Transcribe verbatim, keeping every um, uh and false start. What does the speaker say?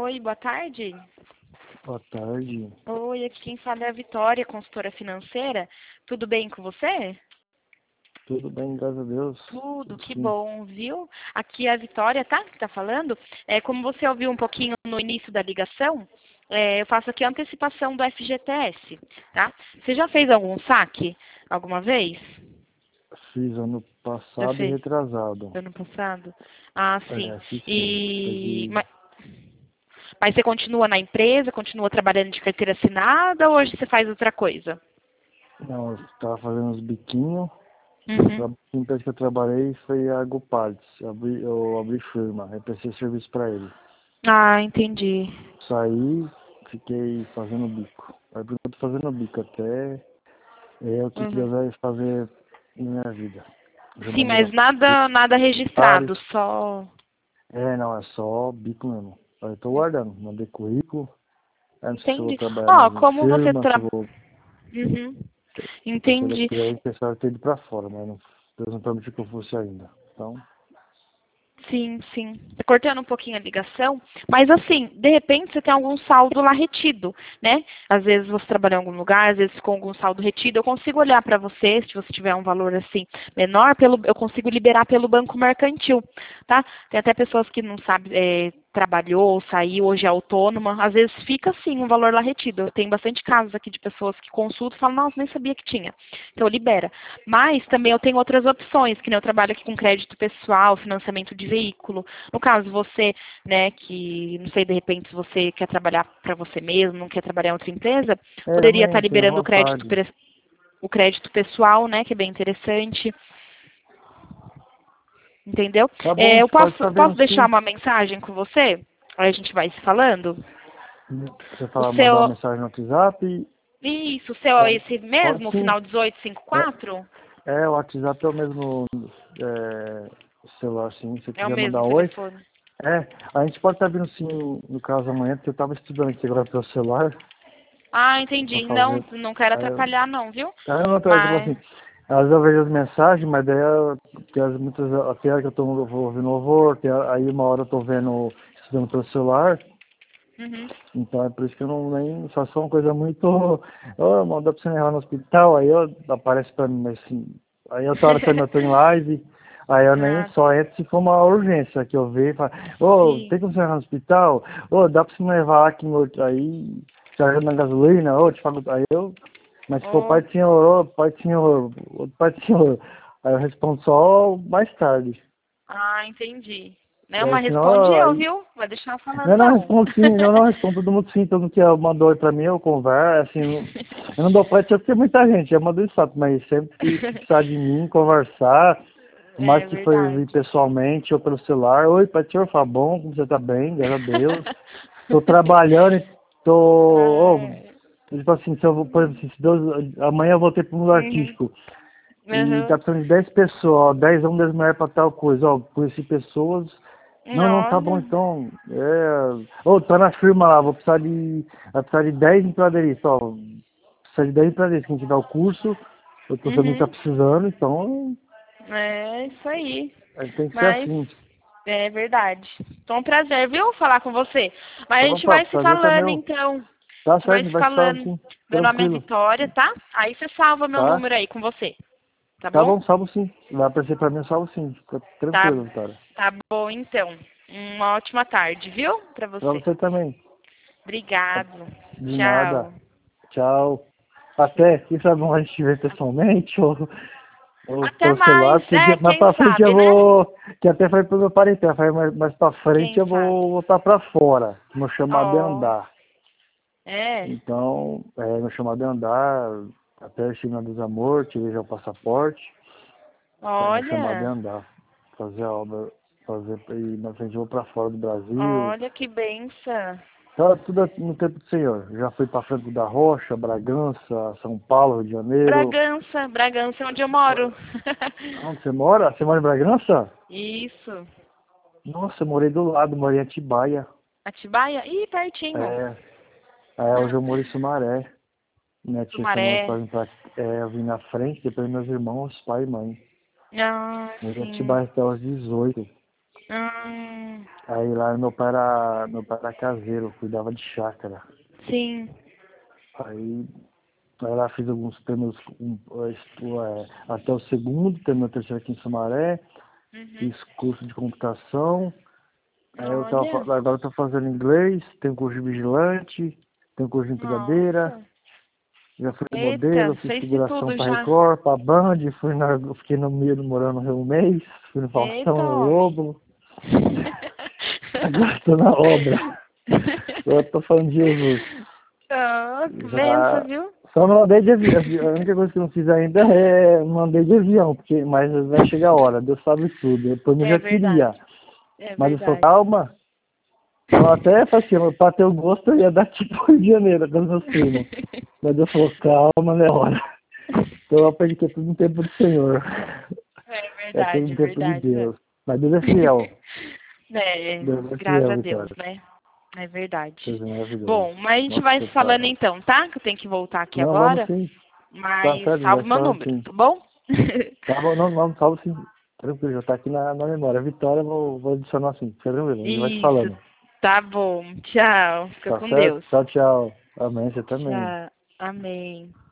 Oi, boa tarde. Boa tarde. Oi, aqui quem fala é a Vitória, consultora financeira. Tudo bem com você? Tudo bem, graças a Deus. Tudo, Tudo que sim. bom, viu? Aqui é a Vitória, tá? Que tá falando. É, como você ouviu um pouquinho no início da ligação, é, eu faço aqui a antecipação do F G T S, tá? Você já fez algum saque alguma vez? Fiz ano Já passado e fez? retrasado. Ano passado? Ah, sim. É, fiz sim. E... Peguei. Mas, mas você continua na empresa, continua trabalhando de carteira assinada ou hoje você faz outra coisa? Não, eu tava fazendo uns biquinhos. Uhum. A empresa que eu trabalhei foi a Goparts. Eu abri, eu abri firma, eu prestei serviço pra ele. Ah, entendi. Saí, fiquei fazendo bico. Aí por enquanto fazendo bico até é o que Uhum. Deus vai fazer na minha vida. Eu já Sim, mandei mas pra nada, nada registrado, vários. só... É, não, é só bico mesmo. Aí eu tô guardando, mandei currículo. Eu não sei se eu vou Entendi. trabalhar Ó, mais em como você firma, se tra... eu vou. Uhum. Porque Entendi. daqui aí o pessoal tem ido pra fora, mas não, Deus não permitiu que eu fosse ainda. Então, Sim, sim. Tá cortando um pouquinho a ligação, mas assim, de repente você tem algum saldo lá retido, né? Às vezes você trabalha em algum lugar, às vezes com algum saldo retido, eu consigo olhar para você, se você tiver um valor assim menor, pelo, eu consigo liberar pelo banco mercantil, tá? Tem até pessoas que não sabem, é, trabalhou, saiu, hoje é autônoma, às vezes fica assim um valor lá retido. Eu tenho bastante casos aqui de pessoas que consultam e falam, nossa, nem sabia que tinha. Então libera. Mas também eu tenho outras opções, que nem eu trabalho aqui com crédito pessoal, financiamento de veículo. No caso, você, né, que não sei, de repente, se você quer trabalhar para você mesmo, não quer trabalhar em outra empresa, é, poderia estar também tenho liberando o crédito, vontade. pe- o crédito pessoal, né, que é bem interessante. Entendeu? Tá bom, É, eu você pode posso, estar posso vendo deixar sim. uma mensagem com você? Aí a gente vai se falando. Você O fala, mandar uma seu. mensagem no WhatsApp. E, Isso, o seu tá, é esse pode mesmo, o sim. final dezoito cinquenta e É, quatro? é, o WhatsApp é o mesmo é, celular, sim. Se você É o quiser mandar mesmo oi. telefone. É, a gente pode estar vindo sim, no caso amanhã, porque eu tava estudando aqui agora pelo celular. Ah, Pra entendi. Não, fazer. não quero Aí eu, atrapalhar não, viu? aí eu não tô, tipo Mas. assim, às vezes eu vejo as mensagens, mas daí eu, porque as, muitas, até hora que eu tô eu vou ouvindo louvor, tem a- aí uma hora eu tô vendo, estudando pelo celular, Uhum. então é por isso que eu não nem faço uma coisa muito, oh, manda pra você me levar no hospital, aí eu, aparece pra mim, mas assim, aí outra hora também eu tô em live, aí eu nem Ah, só entro se for uma urgência que eu vejo e falo, ô, sim. tem como você me levar no hospital? Ô, dá pra você me levar aqui no, aí, carregando na gasolina, ô, te falo, aí eu mas se for Oh, pai do senhor, ô, pai do senhor, outro pai do senhor, aí eu respondo só mais tarde. ah, entendi. Né, Aí mas responde senão, eu, aí, viu? Vai deixar eu falando não, não, não. respondo sim, não, não, respondo todo mundo sim, todo mundo que mandou aí pra mim, eu converso, assim, não- eu não dou pai do senhor porque muita gente, já mandou isso, mas sempre que, que precisar de mim, conversar, mais É que foi vir verdade. pessoalmente ou pelo celular, oi, pai do senhor, tá bom, como você tá bem, graças a Deus, tô trabalhando e tô, ô, Ah, tipo assim, se eu vou, por exemplo, assim, se Deus, amanhã eu voltei pro mundo uhum. artístico, e tá Uhum. precisando de dez pessoas, ó, dez homens, dez mulheres pra tal coisa, ó, conheci pessoas, não, não, tá bom Olha. então, é, ô, tá na firma lá, vou precisar de, vai precisar de dez empreendedores, ó, precisa de dez empreendedores, quem tiver o curso, eu tô sabendo que tá Uhum. precisando, então, É isso aí. é, tem que ser Mas assim, é verdade. Então, é um prazer, viu, falar com você. Mas a gente opa, vai se prazer também, falando, meu, então. A tá gente vai certo, se vai se falando falando. sim, Meu nome é tranquilo, Vitória, tá? Aí você salva meu tá? número aí com você, tá Tá bom? bom, salvo sim, vai aparecer pra mim, eu salvo sim, fica Tá, tranquilo, cara, tá bom, então. Uma ótima tarde, viu? Pra pra você. você também, Obrigado. de Tchau. nada. Tchau. Até, quem sabe a gente ver pessoalmente ou, ou Até pelo celular, mais. porque É, de- mais quem pra frente eu sabe, né? vou, que até foi pro meu parente, eu falei, mais, mais pra frente Quem eu sabe. vou voltar pra fora, meu chamado de Ó, andar. é. Então, é, meu chamado de andar, até eu estive na dos Amor, tirei já o passaporte, então meu chamado de Olha, andar, fazer a obra, fazer, e na frente eu vou pra fora do Brasil. olha que benção. Tá tudo no tempo do Senhor. Já fui pra Franco da Rocha, Bragança, São Paulo, Rio de Janeiro. Bragança, Bragança é onde eu moro. Onde você mora? Você mora em Bragança? Isso. Nossa, eu morei do lado, morei em Atibaia. Atibaia? Ih, pertinho. É, é, hoje eu moro em Sumaré. Minha tia chamou Sumaré. pra vir pra, é, eu vim na frente, depois meus irmãos, pai e mãe. Ah, Morei em sim. Atibaia até os dezoito. Hum, Aí lá meu pai era, meu pai era caseiro, cuidava de chácara. sim. Aí, aí lá fiz alguns treinos um, é, até o segundo, terminei o terceiro aqui em Sumaré, Uhum. fiz curso de computação. Aí eu tava, Olha. fa- agora eu tô fazendo inglês, tenho curso de vigilante, tenho curso de empilhadeira, Nossa. já fui modelo, Eita, fiz fez de figuração tudo pra já. Record, pra Band, fui na, fiquei no meio morando no Rio um mês, fui no Faustão, Eita, no homem. Globo, agora tô na obra. Agora tô falando de Jesus. Ah, que benção, Já viu? só não andei de avião. A única coisa que eu não fiz ainda é não andei de avião, porque, mas vai chegar a hora, Deus sabe tudo. Eu, por mim, É já verdade. queria. É Mas eu sou verdade. calma. Eu até falei assim, pra ter o gosto eu ia dar tipo Rio de Janeiro, com os meus primos. Mas Deus falou, calma, não é hora. Então eu aprendi que é tudo no tempo do Senhor. É É tudo verdade, no é tempo de verdade, né? Deus. Mas Deus é fiel. É, Deus é graças fiel, a Deus, Vitória. né? É verdade. Deus é maravilhoso. Bom, mas a gente Nossa, vai você se tá... falando então, tá? Que eu tenho que voltar aqui Não, vamos agora. sim. Tá Mas certo, já salve vai meu falando número, sim. tá bom? Tá bom, não, não, salve sim. Tranquilo, já tá aqui na, na memória. Vitória, eu vou, vou adicionar assim. Fica tranquilo, a gente vai se Isso. falando. Tá bom. Tchau. Fica Tá com certo? Deus. Tchau, tchau. Amém, você também. Tchau. Amém.